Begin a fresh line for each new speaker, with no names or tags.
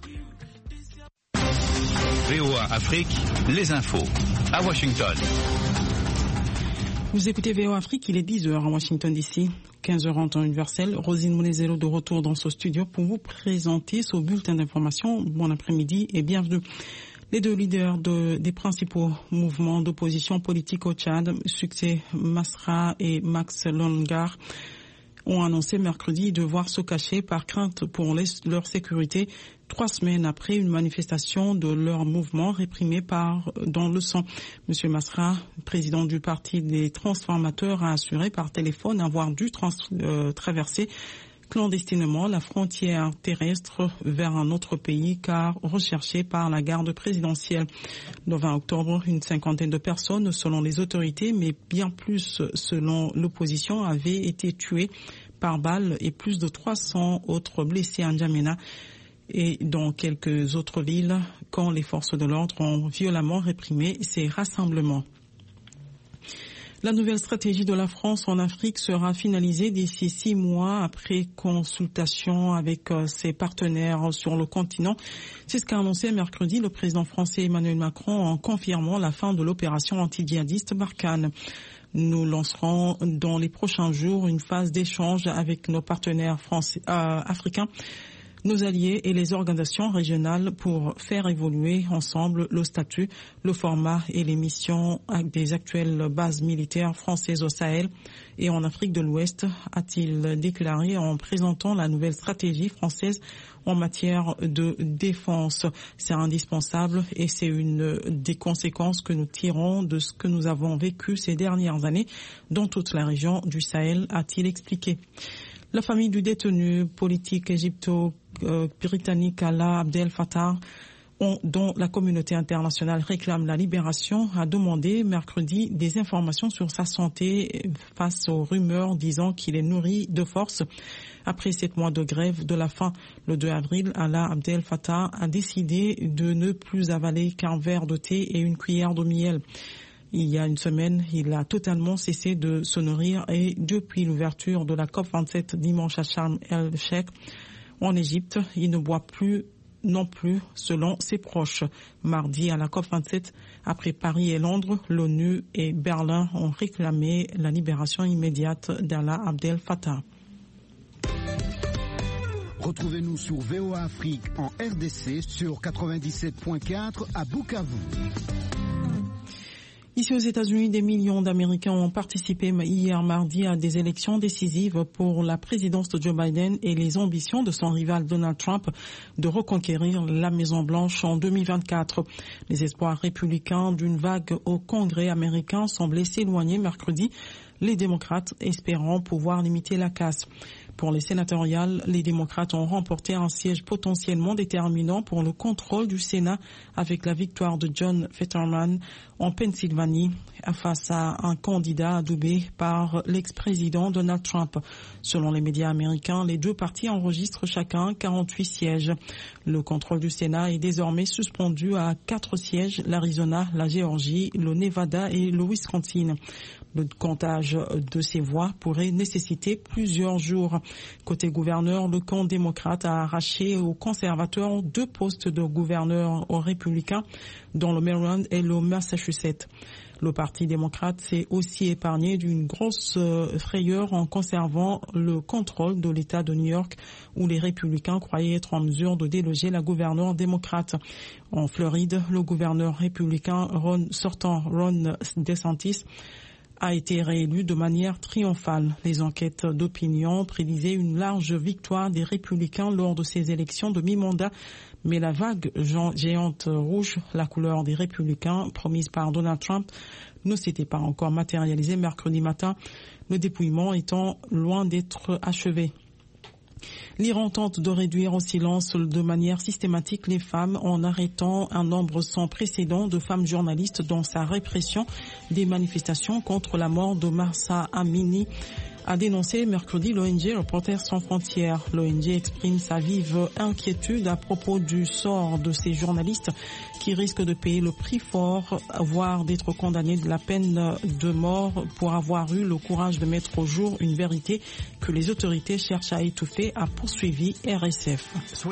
VOA Afrique, les infos à Washington.
Vous écoutez VOA Afrique, il est 10h à Washington DC, 15h en temps universel. Rosine Monezero de retour dans ce studio pour vous présenter ce bulletin d'information. Bon après-midi et bienvenue. Les deux leaders des principaux mouvements d'opposition politique au Tchad, Succès Masra et Max Longar, ont annoncé mercredi devoir se cacher par crainte pour leur sécurité 3 semaines après une manifestation de leur mouvement réprimé dans le sang. Monsieur Masra, président du Parti des transformateurs, a assuré par téléphone avoir dû traverser clandestinement la frontière terrestre vers un autre pays car recherché par la garde présidentielle. Le 20 octobre, une cinquantaine de personnes, selon les autorités, mais bien plus selon l'opposition, avaient été tuées par balle et plus de 300 autres blessés à N'Djamena et dans quelques autres villes quand les forces de l'ordre ont violemment réprimé ces rassemblements. La nouvelle stratégie de la France en Afrique sera finalisée d'ici 6 mois après consultation avec ses partenaires sur le continent. C'est ce qu'a annoncé mercredi le président français Emmanuel Macron en confirmant la fin de l'opération anti-djihadiste Barkhane. Nous lancerons dans les prochains jours une phase d'échange avec nos partenaires africains, nos alliés et les organisations régionales pour faire évoluer ensemble le statut, le format et les missions des actuelles bases militaires françaises au Sahel et en Afrique de l'Ouest, a-t-il déclaré en présentant la nouvelle stratégie française en matière de défense. C'est indispensable et c'est une des conséquences que nous tirons de ce que nous avons vécu ces dernières années dans toute la région du Sahel, a-t-il expliqué. La famille du détenu politique égypto-britannique Alaa Abdel Fattah, dont la communauté internationale réclame la libération, a demandé mercredi des informations sur sa santé face aux rumeurs disant qu'il est nourri de force. Après 7 mois de grève de la faim, le 2 avril, Alaa Abdel Fattah a décidé de ne plus avaler qu'un verre de thé et une cuillère de miel. Il y a une semaine, il a totalement cessé de se nourrir et depuis l'ouverture de la COP27 dimanche à Sharm el-Sheikh en Égypte, il ne boit plus non plus selon ses proches. Mardi à la COP27, après Paris et Londres, l'ONU et Berlin ont réclamé la libération immédiate d'Alaa Abdel Fattah.
Retrouvez-nous sur VOA Afrique en RDC sur 97.4 à Bukavu.
Ici aux États-Unis, des millions d'Américains ont participé hier mardi à des élections décisives pour la présidence de Joe Biden et les ambitions de son rival Donald Trump de reconquérir la Maison-Blanche en 2024. Les espoirs républicains d'une vague au Congrès américain semblaient s'éloigner mercredi, les démocrates espérant pouvoir limiter la casse. Pour les sénatoriales, les démocrates ont remporté un siège potentiellement déterminant pour le contrôle du Sénat avec la victoire de John Fetterman en Pennsylvanie face à un candidat adoubé par l'ex-président Donald Trump. Selon les médias américains, les deux partis enregistrent chacun 48 sièges. Le contrôle du Sénat est désormais suspendu à 4 sièges, l'Arizona, la Géorgie, le Nevada et le Wisconsin. Le comptage de ces voix pourrait nécessiter plusieurs jours. Côté gouverneur, le camp démocrate a arraché aux conservateurs 2 postes de gouverneur aux républicains dans le Maryland et le Massachusetts. Le Parti démocrate s'est aussi épargné d'une grosse frayeur en conservant le contrôle de l'État de New York où les républicains croyaient être en mesure de déloger la gouverneure démocrate. En Floride, le gouverneur républicain Ron DeSantis a été réélu de manière triomphale. Les enquêtes d'opinion prédisaient une large victoire des républicains lors de ces élections de mi-mandat, mais la vague géante rouge, la couleur des républicains promise par Donald Trump, ne s'était pas encore matérialisée mercredi matin, le dépouillement étant loin d'être achevé. L'Iran tente de réduire au silence de manière systématique les femmes en arrêtant un nombre sans précédent de femmes journalistes dans sa répression des manifestations contre la mort de Mahsa Amini, a dénoncé mercredi l'ONG Reporters sans frontières. L'ONG exprime sa vive inquiétude à propos du sort de ces journalistes qui risquent de payer le prix fort, voire d'être condamnés de la peine de mort pour avoir eu le courage de mettre au jour une vérité que les autorités cherchent à étouffer, a poursuivi RSF.